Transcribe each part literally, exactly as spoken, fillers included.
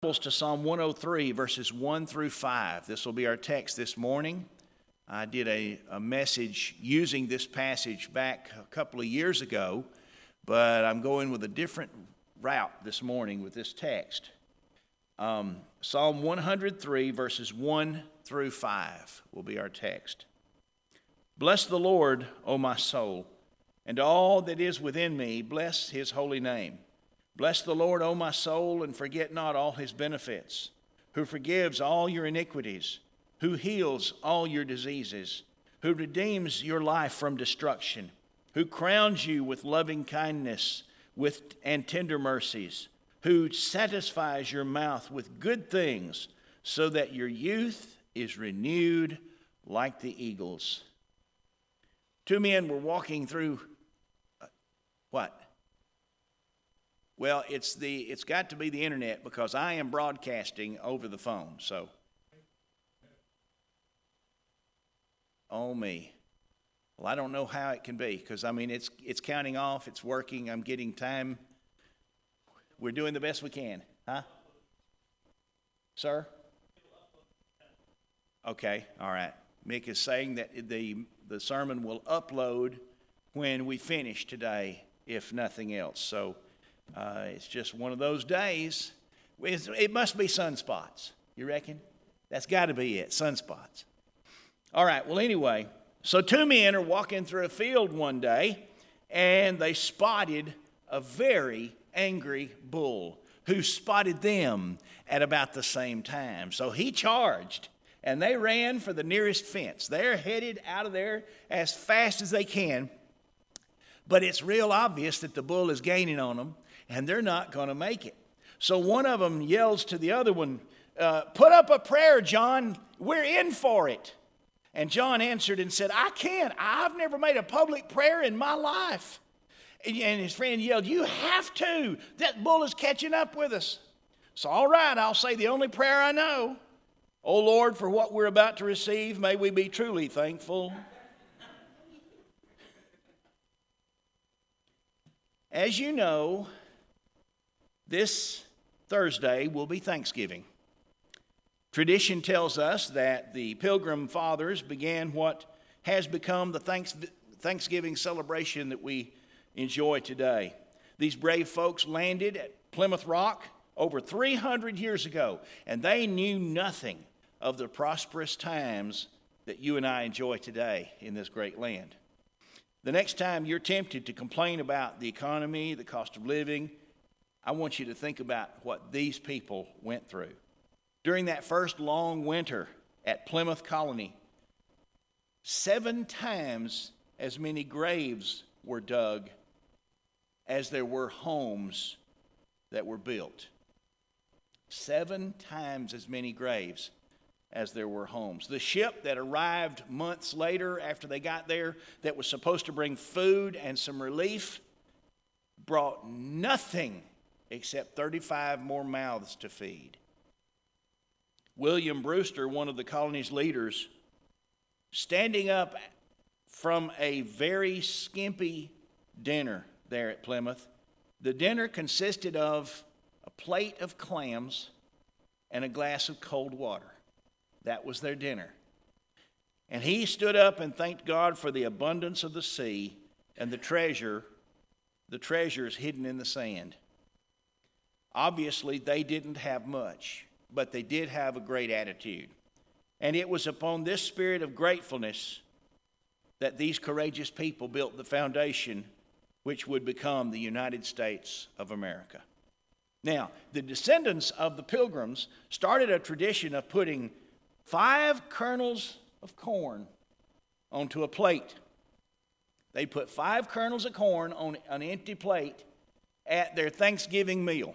To Psalm one oh three, verses one through five. This will be our text this morning. I did a, a message using this passage back a couple of years ago, but I'm going with a different route this morning with this text. Um, Psalm one oh three, verses one through five will be our text. Bless the Lord, O my soul, and all that is within me, bless his holy name. Bless the Lord, O my soul, and forget not all his benefits, who forgives all your iniquities, who heals all your diseases, who redeems your life from destruction, who crowns you with loving kindness with and tender mercies, who satisfies your mouth with good things, so that your youth is renewed like the eagles. Two men were walking through, uh, what? Well, it's the it's got to be the internet because I am broadcasting over the phone. So, oh me. Well, I don't know how it can be because I mean it's it's counting off, it's working. I'm getting time. We're doing the best we can, huh? Sir? Okay, all right. Mick is saying that the the sermon will upload when we finish today, if nothing else. So. Uh, it's just one of those days. It's, it must be sunspots. You reckon? That's got to be it, sunspots. All right, well, anyway, so two men are walking through a field one day, and they spotted a very angry bull who spotted them at about the same time. So he charged, and they ran for the nearest fence. They're headed out of there as fast as they can, but it's real obvious that the bull is gaining on them, and they're not going to make it. So one of them yells to the other one, uh, put up a prayer, John. We're in for it. And John answered and said, I can't. I've never made a public prayer in my life. And, and his friend yelled, you have to. That bull is catching up with us. So all right, I'll say the only prayer I know. Oh, Lord, for what we're about to receive, may we be truly thankful. As you know, this Thursday will be Thanksgiving. Tradition tells us that the Pilgrim Fathers began what has become the Thanksgiving celebration that we enjoy today. These brave folks landed at Plymouth Rock over three hundred years ago, and they knew nothing of the prosperous times that you and I enjoy today in this great land. The next time you're tempted to complain about the economy, the cost of living, I want you to think about what these people went through. During that first long winter at Plymouth Colony, seven times as many graves were dug as there were homes that were built. Seven times as many graves as there were homes. The ship that arrived months later after they got there that was supposed to bring food and some relief brought nothing except thirty-five more mouths to feed. William Brewster, one of the colony's leaders, standing up from a very skimpy dinner there at Plymouth. The dinner consisted of a plate of clams and a glass of cold water. That was their dinner. And he stood up and thanked God for the abundance of the sea and the treasure, the treasures hidden in the sand. Obviously, they didn't have much, but they did have a great attitude. And it was upon this spirit of gratefulness that these courageous people built the foundation which would become the United States of America. Now, the descendants of the Pilgrims started a tradition of putting five kernels of corn onto a plate. They put five kernels of corn on an empty plate at their Thanksgiving meal.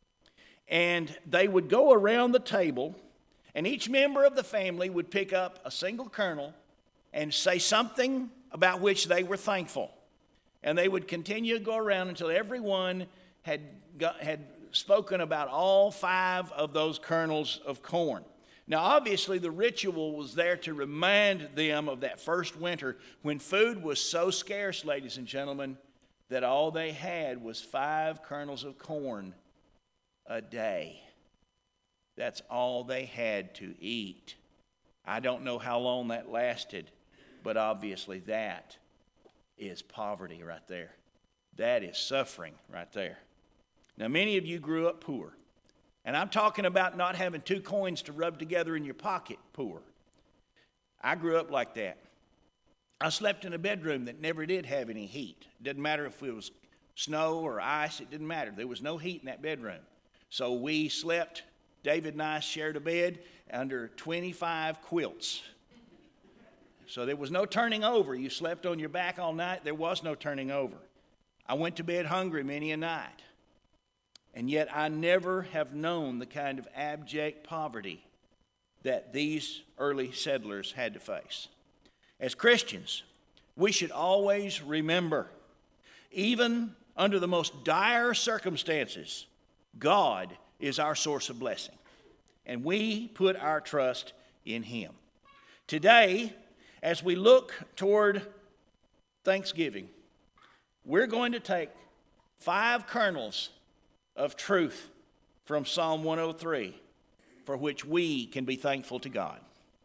And they would go around the table, and each member of the family would pick up a single kernel and say something about which they were thankful. And they would continue to go around until everyone had got, had spoken about all five of those kernels of corn. Now, obviously, the ritual was there to remind them of that first winter when food was so scarce, ladies and gentlemen, that all they had was five kernels of corn a day. That's all they had to eat. I don't know how long that lasted, but obviously that is poverty right there. That is suffering right there. Now, many of you grew up poor. And I'm talking about not having two coins to rub together in your pocket poor. I grew up like that. I slept in a bedroom that never did have any heat. It didn't matter if it was snow or ice. It didn't matter. There was no heat in that bedroom. So we slept, David and I shared a bed under twenty-five quilts. So there was no turning over. You slept on your back all night. There was no turning over. I went to bed hungry many a night. And yet I never have known the kind of abject poverty that these early settlers had to face. As Christians, we should always remember, even under the most dire circumstances, God is our source of blessing. And we put our trust in Him. Today, as we look toward Thanksgiving, we're going to take five kernels of truth from Psalm one oh three, for which we can be thankful to God.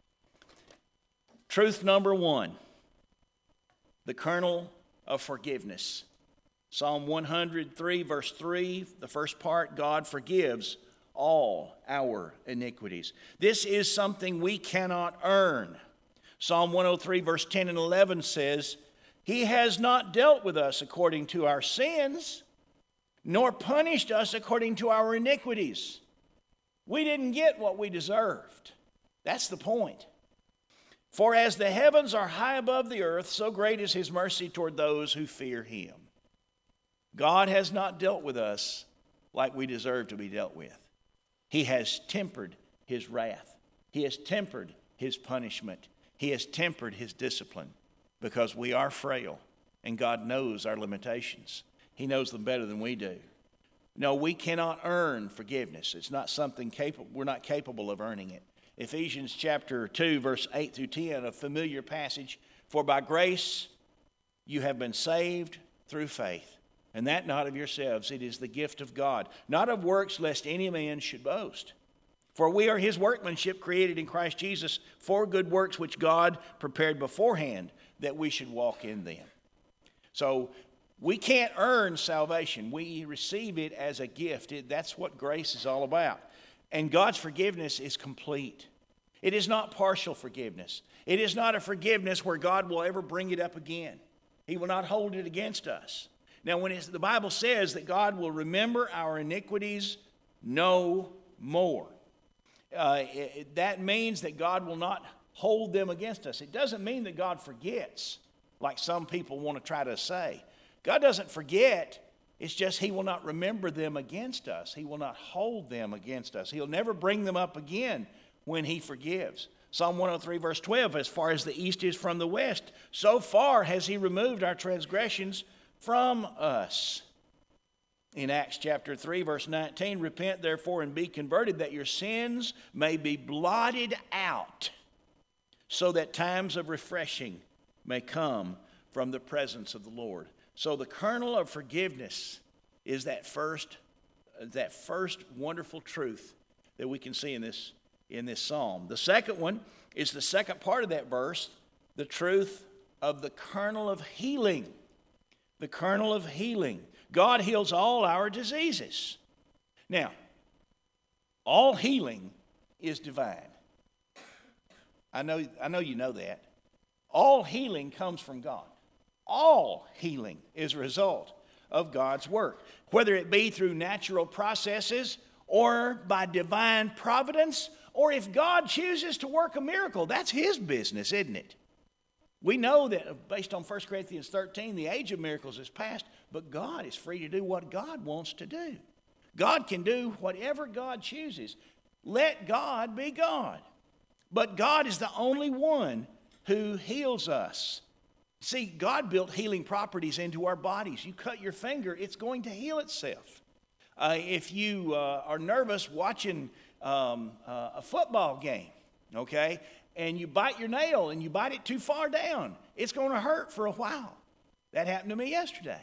Truth number one, the kernel of forgiveness. Psalm one oh three, verse three, the first part, God forgives all our iniquities. This is something we cannot earn. Psalm one oh three, verse ten and eleven says, He has not dealt with us according to our sins, nor punished us according to our iniquities. We didn't get what we deserved. That's the point. For as the heavens are high above the earth, so great is His mercy toward those who fear Him. God has not dealt with us like we deserve to be dealt with. He has tempered His wrath. He has tempered His punishment. He has tempered His discipline because we are frail and God knows our limitations. He knows them better than we do. No, we cannot earn forgiveness. It's not something capable. We're not capable of earning it. Ephesians chapter two, verse eight through ten, a familiar passage. For by grace you have been saved through faith, and that not of yourselves. It is the gift of God, not of works, lest any man should boast. For we are His workmanship, created in Christ Jesus for good works, which God prepared beforehand that we should walk in them. So we can't earn salvation. We receive it as a gift. It, that's what grace is all about. And God's forgiveness is complete. It is not partial forgiveness. It is not a forgiveness where God will ever bring it up again. He will not hold it against us. Now, when it's, the Bible says that God will remember our iniquities no more, uh, it, that means that God will not hold them against us. It doesn't mean that God forgets, like some people want to try to say. God doesn't forget. It's just He will not remember them against us. He will not hold them against us. He'll never bring them up again when He forgives. Psalm one oh three, verse twelve, as far as the east is from the west, so far has He removed our transgressions from us. In Acts chapter three, verse nineteen, repent therefore and be converted, that your sins may be blotted out, so that times of refreshing may come from the presence of the Lord. So the kernel of forgiveness is that first, that first wonderful truth that we can see in this, in this psalm. The second one is the second part of that verse, the truth of the kernel of healing. The kernel of healing. God heals all our diseases. Now, all healing is divine. I know, I know you know that. All healing comes from God. All healing is a result of God's work, whether it be through natural processes or by divine providence, or if God chooses to work a miracle, that's His business, isn't it? We know that based on First Corinthians thirteen, the age of miracles is past, but God is free to do what God wants to do. God can do whatever God chooses. Let God be God. But God is the only one who heals us. See, God built healing properties into our bodies. You cut your finger, it's going to heal itself. Uh, if you uh, are nervous watching um, uh, a football game, okay, and you bite your nail and you bite it too far down, it's going to hurt for a while. That happened to me yesterday.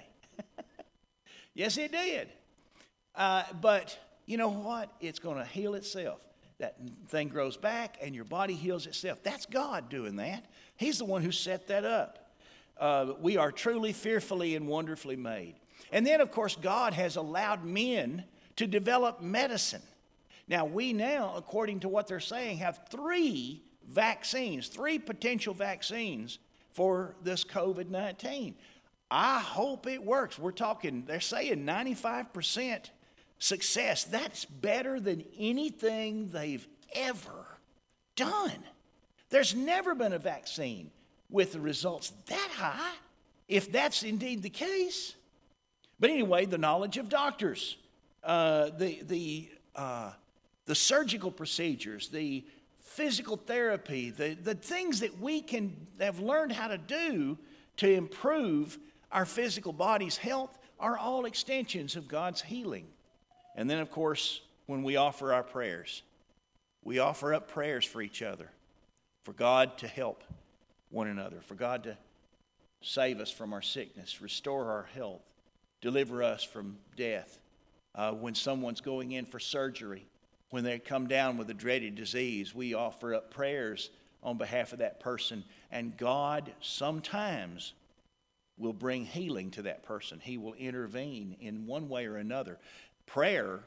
Yes, it did. Uh, but you know what? It's going to heal itself. that thing grows back and your body heals itself. That's God doing that. He's the one who set that up. Uh, we are truly fearfully and wonderfully made. And then, of course, God has allowed men to develop medicine. Now, we now, according to what they're saying, have three vaccines, three potential vaccines for this covid nineteen. I hope it works. We're talking, they're saying ninety-five percent success. That's better than anything they've ever done. There's never been a vaccine with the results that high, if that's indeed the case. But anyway, the knowledge of doctors, uh, the the uh, the surgical procedures, the physical therapy, the, the things that we can have learned how to do to improve our physical body's health are all extensions of God's healing. And then, of course, when we offer our prayers, we offer up prayers for each other, for God to help one another, for God to save us from our sickness, restore our health, deliver us from death. Uh, when someone's going in for surgery, when they come down with a dreaded disease, we offer up prayers on behalf of that person. And God sometimes will bring healing to that person. He will intervene in one way or another. Prayer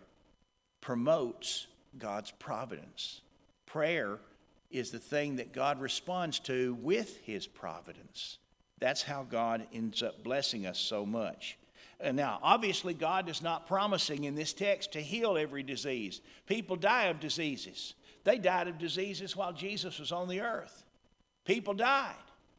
promotes God's providence. Prayer is the thing that God responds to with his providence. That's how God ends up blessing us so much. And now, obviously, God is not promising in this text to heal every disease. People die of diseases. They died of diseases while Jesus was on the earth. People died.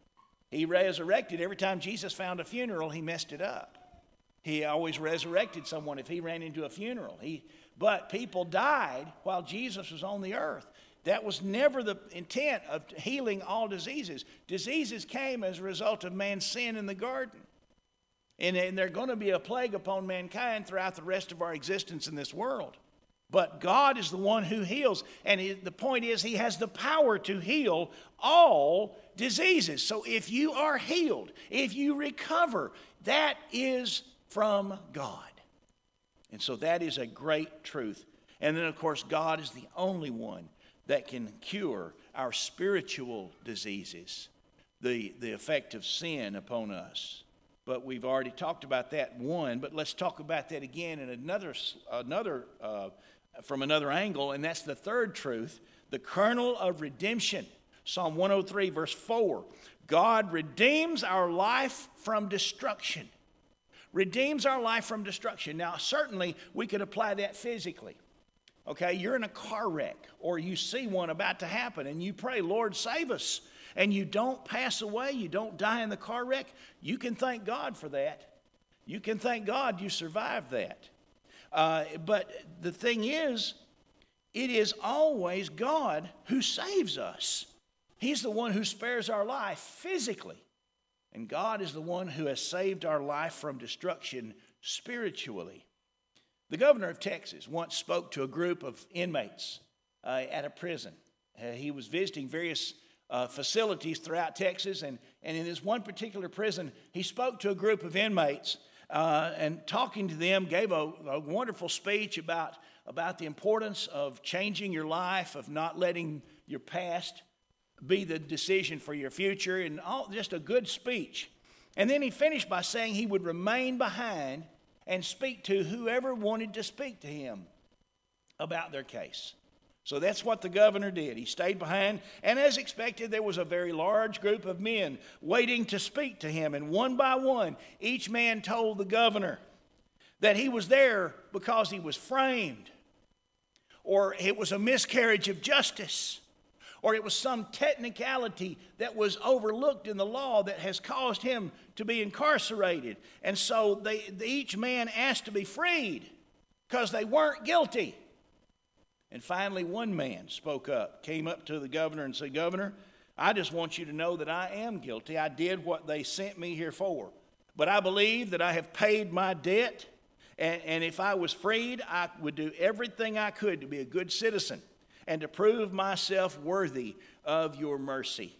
He resurrected. Every time Jesus found a funeral, he messed it up. He always resurrected someone if he ran into a funeral. He, but people died while Jesus was on the earth. That was never the intent of healing all diseases. Diseases came as a result of man's sin in the garden. And, and they're going to be a plague upon mankind throughout the rest of our existence in this world. But God is the one who heals. And he, the point is, he has the power to heal all diseases. So if you are healed, if you recover, that is from God. And so that is a great truth. And then, of course, God is the only one that can cure our spiritual diseases, the, the effect of sin upon us. But we've already talked about that one, but let's talk about that again in another, another uh, from another angle, and that's the third truth, the kernel of redemption. Psalm one oh three, verse four. God redeems our life from destruction. Redeems our life from destruction. Now, certainly, we could apply that physically. Okay, you're in a car wreck, or you see one about to happen, and you pray, Lord, save us. And you don't pass away, you don't die in the car wreck, you can thank God for that. You can thank God you survived that. Uh, but the thing is, it is always God who saves us. He's the one who spares our life physically. And God is the one who has saved our life from destruction spiritually. The governor of Texas once spoke to a group of inmates uh, at a prison. Uh, he was visiting various Uh, facilities throughout Texas, and, and in this one particular prison, he spoke to a group of inmates uh, and talking to them, gave a, a wonderful speech about, about the importance of changing your life, of not letting your past be the decision for your future, and all, just a good speech. And then he finished by saying he would remain behind and speak to whoever wanted to speak to him about their case. So that's what the governor did. He stayed behind, and as expected, there was a very large group of men waiting to speak to him. And one by one, each man told the governor that he was there because he was framed, or it was a miscarriage of justice, or it was some technicality that was overlooked in the law that has caused him to be incarcerated. And so they, each man asked to be freed because they weren't guilty. And finally, one man spoke up, came up to the governor and said, Governor, I just want you to know that I am guilty. I did what they sent me here for. But I believe that I have paid my debt, and, and if I was freed, I would do everything I could to be a good citizen and to prove myself worthy of your mercy.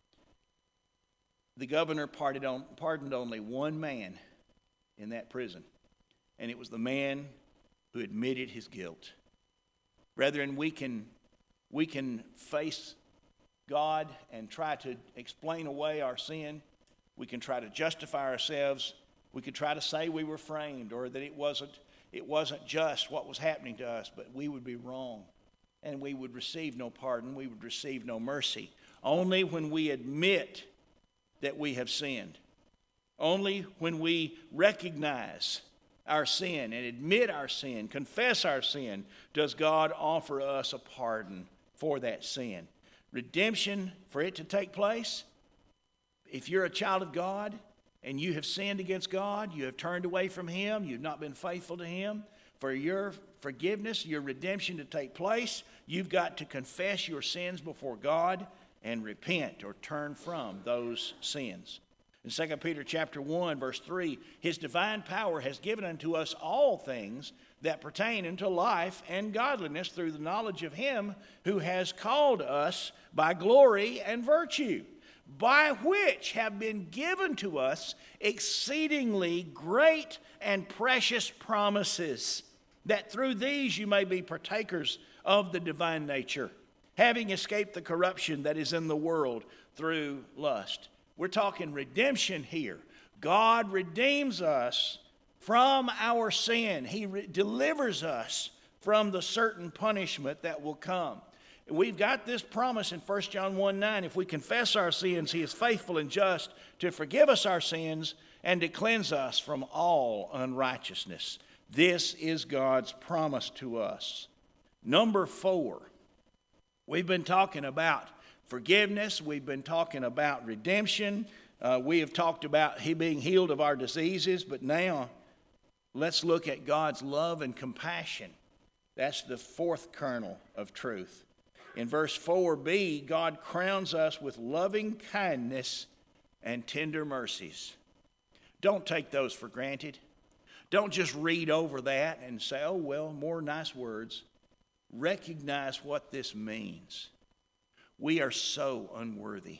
The governor pardoned, on, pardoned only one man in that prison, and it was the man who admitted his guilt. Brethren, we can We can face God and try to explain away our sin. We can try to justify ourselves. We could try to say we were framed or that it wasn't, it wasn't just what was happening to us, but we would be wrong. And we would receive no pardon. We would receive no mercy. Only when we admit that we have sinned. Only when we recognize our sin and admit our sin, confess our sin, does God offer us a pardon for that sin. Redemption, for it to take place, if you're a child of God and you have sinned against God, you have turned away from Him, you've not been faithful to Him, for your forgiveness, your redemption to take place, you've got to confess your sins before God and repent or turn from those sins. In Second Peter chapter one, verse three, His divine power has given unto us all things that pertain unto life and godliness through the knowledge of Him who has called us by glory and virtue, by which have been given to us exceedingly great and precious promises, that through these you may be partakers of the divine nature, having escaped the corruption that is in the world through lust. We're talking redemption here. God redeems us from our sin. He re- delivers us from the certain punishment that will come. We've got this promise in First John one nine. If we confess our sins, He is faithful and just to forgive us our sins and to cleanse us from all unrighteousness. This is God's promise to us. Number four, we've been talking about forgiveness. We've been talking about redemption. Uh, we have talked about He being healed of our diseases. But now, let's look at God's love and compassion. That's the fourth kernel of truth. In verse four b, God crowns us with loving kindness and tender mercies. Don't take those for granted. Don't just read over that and say, oh, well, more nice words. Recognize what this means. We are so unworthy.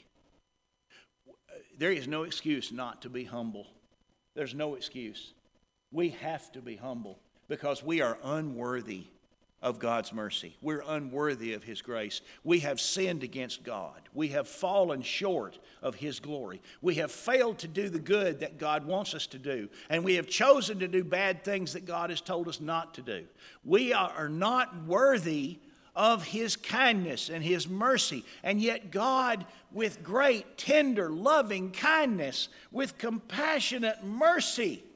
There is no excuse not to be humble. There's no excuse. We have to be humble because we are unworthy of God's mercy. We're unworthy of His grace. We have sinned against God. We have fallen short of His glory. We have failed to do the good that God wants us to do. And we have chosen to do bad things that God has told us not to do. We are not worthy of His kindness and His mercy. And yet God, with great, tender, loving kindness, with compassionate mercy,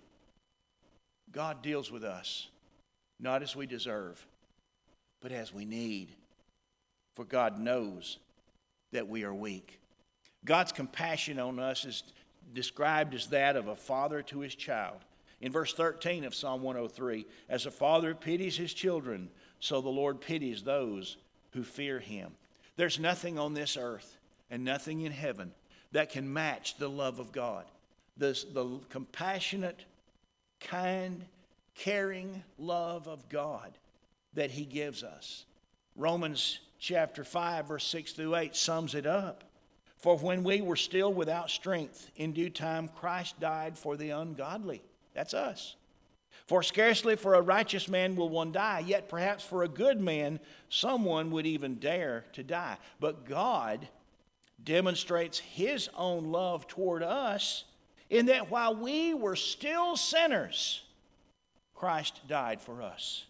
God deals with us, not as we deserve, but as we need. For God knows that we are weak. God's compassion on us is described as that of a father to his child. In verse thirteen of Psalm one oh three, as a father pities his children, so the Lord pities those who fear Him. There's nothing on this earth and nothing in heaven that can match the love of God. The, the compassionate, kind, caring love of God that He gives us. Romans chapter five, verse six through eight sums it up. For when we were still without strength, in due time Christ died for the ungodly. That's us. For scarcely for a righteous man will one die, yet perhaps for a good man someone would even dare to die. But God demonstrates His own love toward us in that while we were still sinners, Christ died for us.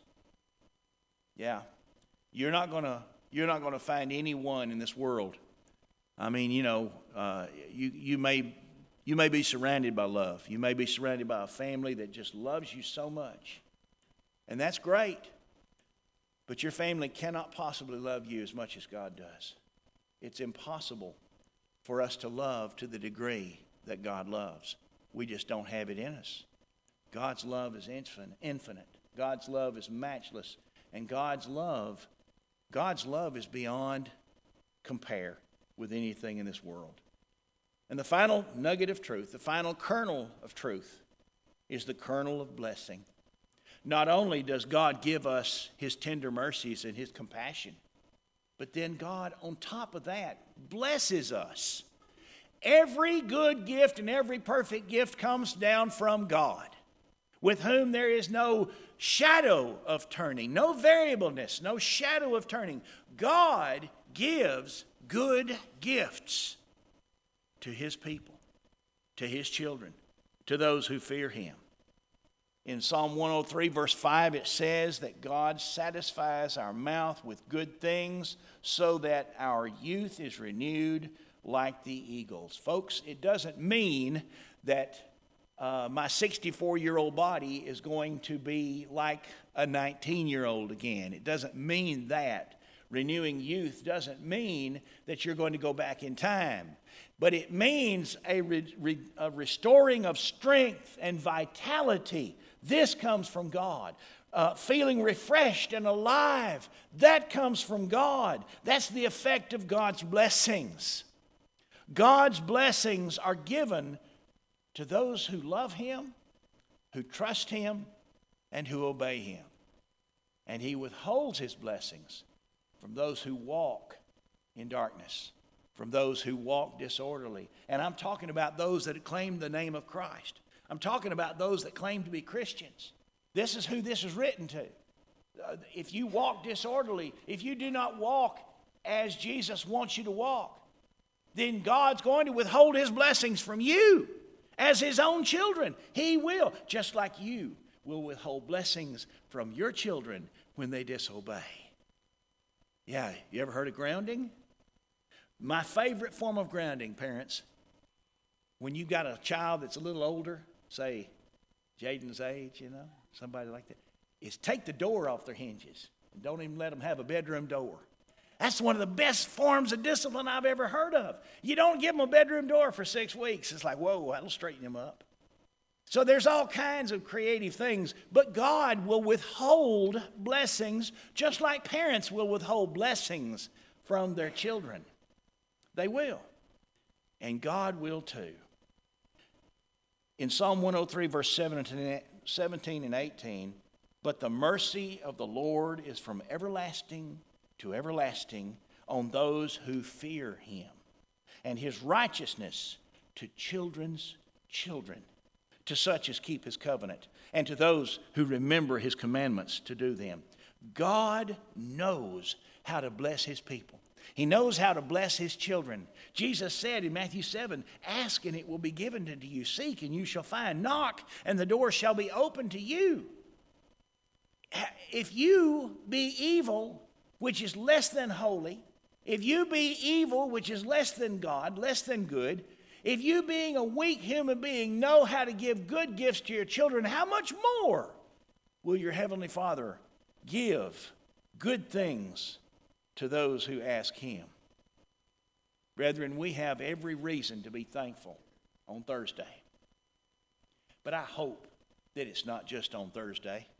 Yeah, you're not gonna you're not gonna find anyone in this world. I mean, you know, uh, you you may you may be surrounded by love. You may be surrounded by a family that just loves you so much, and that's great. But your family cannot possibly love you as much as God does. It's impossible for us to love to the degree that God loves. We just don't have it in us. God's love is infinite. God's love is matchless. And God's love, God's love is beyond compare with anything in this world. And the final nugget of truth, the final kernel of truth, is the kernel of blessing. Not only does God give us His tender mercies and His compassion, but then God, on top of that, blesses us. Every good gift and every perfect gift comes down from God, with whom there is no shadow of turning, no variableness, no shadow of turning. God gives good gifts to his people, to his children, to those who fear him. In Psalm one oh three, verse five, it says that God satisfies our mouth with good things so that our youth is renewed like the eagles. Folks, it doesn't mean that uh, my sixty-four-year-old body is going to be like a nineteen-year-old again. It doesn't mean that. Renewing youth doesn't mean that you're going to go back in time. But it means a, re, re, a restoring of strength and vitality. This comes from God. Uh, feeling refreshed and alive, that comes from God. That's the effect of God's blessings. God's blessings are given to those who love him, who trust him, and who obey him. And he withholds his blessings from those who walk in darkness, from those who walk disorderly. And I'm talking about those that claim the name of Christ. I'm talking about those that claim to be Christians. This is who this is written to. Uh, if you walk disorderly, if you do not walk as Jesus wants you to walk, then God's going to withhold his blessings from you as his own children. He will, just like you will withhold blessings from your children when they disobey. Yeah, you ever heard of grounding? My favorite form of grounding, parents, when you've got a child that's a little older, say Jaden's age, you know, somebody like that, is take the door off their hinges and don't even let them have a bedroom door. That's one of the best forms of discipline I've ever heard of. You don't give them a bedroom door for six weeks. It's like, whoa, that'll straighten them up. So there's all kinds of creative things, but God will withhold blessings just like parents will withhold blessings from their children. They will. And God will too. In Psalm one oh three, verse seventeen and eighteen, but the mercy of the Lord is from everlasting to everlasting on those who fear him, and his righteousness to children's children, to such as keep his covenant, and to those who remember his commandments to do them. God knows how to bless his people. He knows how to bless his children. Jesus said in Matthew seven, ask and it will be given unto you. Seek and you shall find. Knock and the door shall be opened to you. If you be evil, which is less than holy, if you be evil, which is less than God, less than good, if you being a weak human being know how to give good gifts to your children, how much more will your heavenly Father give good things to those who ask him? Brethren, we have every reason to be thankful on Thursday. But I hope that it's not just on Thursday.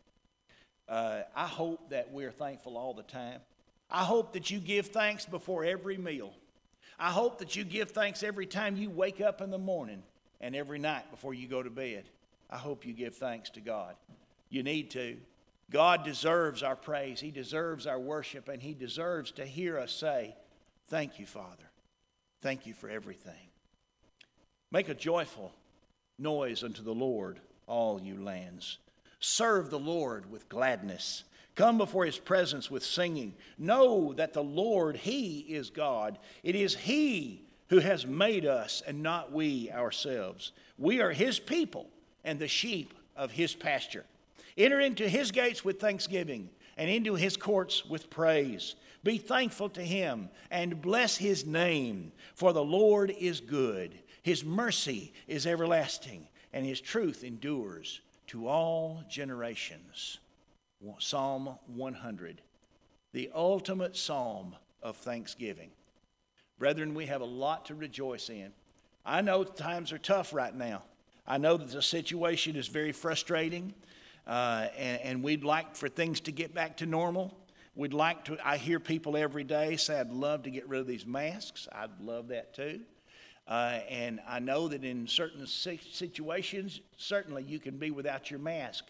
Uh, I hope that we're thankful all the time. I hope that you give thanks before every meal. I hope that you give thanks every time you wake up in the morning and every night before you go to bed. I hope you give thanks to God. You need to. God deserves our praise. He deserves our worship, and he deserves to hear us say, thank you, Father. Thank you for everything. Make a joyful noise unto the Lord, all you lands. Serve the Lord with gladness. Come before his presence with singing. Know that the Lord, he is God. It is he who has made us and not we ourselves. We are his people and the sheep of his pasture. Enter into his gates with thanksgiving and into his courts with praise. Be thankful to him and bless his name, for the Lord is good. His mercy is everlasting, and his truth endures to all generations. Psalm one hundred, the ultimate psalm of thanksgiving. Brethren, we have a lot to rejoice in. I know times are tough right now. I know that the situation is very frustrating, uh, and, and we'd like for things to get back to normal. We'd like to, I hear people every day say, I'd love to get rid of these masks. I'd love that too. Uh, and I know that in certain situations, certainly you can be without your mask.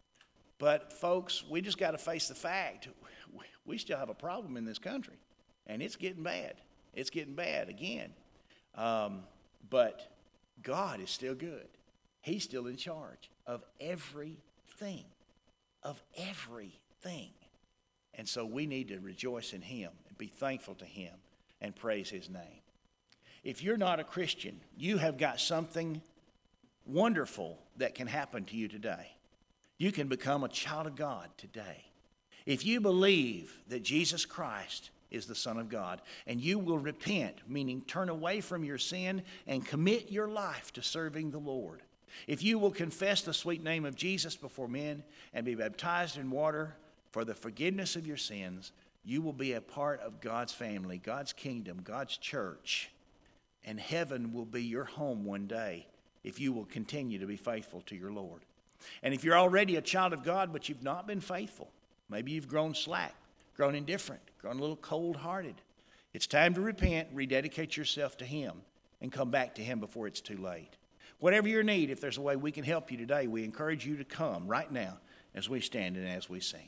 But folks, we just got to face the fact. We still have a problem in this country, and it's getting bad. It's getting bad again. Um, but God is still good. He's still in charge of everything. of everything. And so we need to rejoice in him and be thankful to him and praise his name. If you're not a Christian, you have got something wonderful that can happen to you today. You can become a child of God today. If you believe that Jesus Christ is the Son of God, and you will repent, meaning turn away from your sin and commit your life to serving the Lord. If you will confess the sweet name of Jesus before men and be baptized in water for the forgiveness of your sins, you will be a part of God's family, God's kingdom, God's church, and heaven will be your home one day if you will continue to be faithful to your Lord. And if you're already a child of God but you've not been faithful, maybe you've grown slack, grown indifferent, grown a little cold-hearted, it's time to repent, rededicate yourself to him, and come back to him before it's too late. Whatever your need, if there's a way we can help you today, we encourage you to come right now as we stand and as we sing.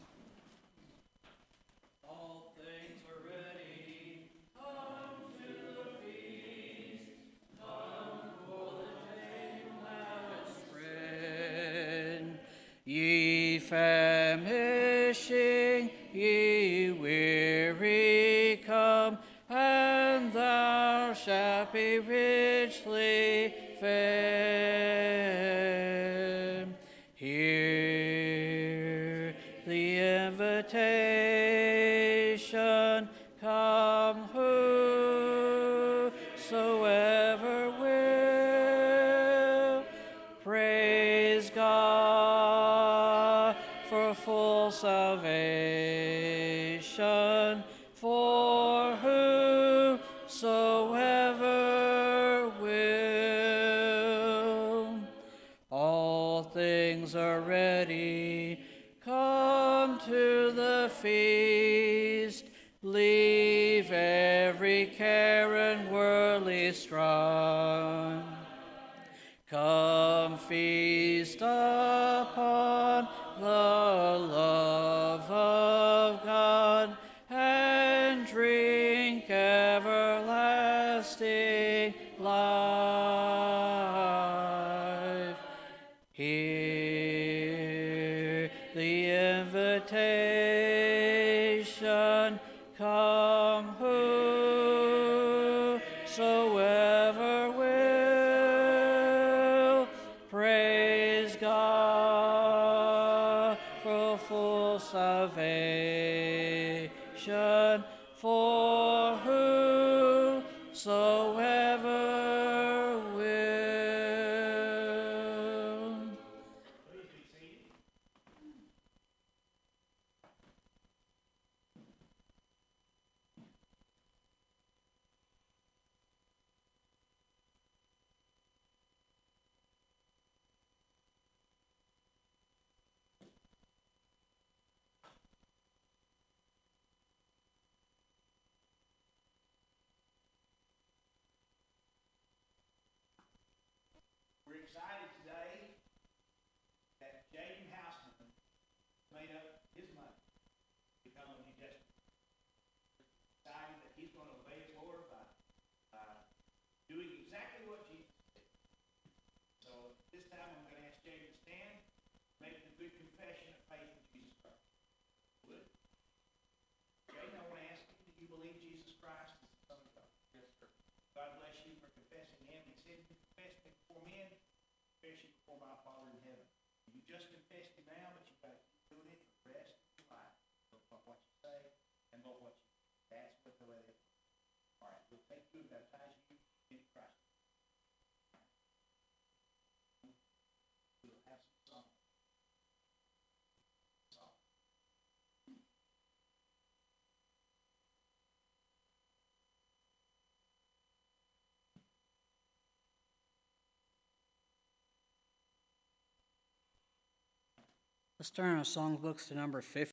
All things are ready. Come to the feast. Come for the table now is spread. Ye famishing, ye weary, come, and thou shalt be richly fed. Hear the invitation, come whosoever will. Praise God for full salvation, for whosoever will. All things are ready. Come to the feast. Leave every care and worldly strife. Come feast upon the love of God and drink everlasting life. Hear the invitation, come whosoever will. Praise God for full salvation, for whosoever will. We're excited today that Jaden Houseman made up his mind to become a New Testament. We're excited that he's going to obey his Lord by uh, doing exactly what Jesus did. So this time I'm going to ask Jaden to stand, make the good confession of faith in Jesus Christ. Would? Jaden, I want to ask you, do you believe Jesus Christ is the Son of God? Yes, sir. God bless you for confessing him. He said, confess me before men, confess you before my Father in heaven. You just confessed him now, but you've got to keep doing it for the rest of your life. Look what you say and look what you do. That's what the way it is. All right, we'll take you and baptize you in Christ. We'll have some song. Song. Let's turn our songbooks to number fifty.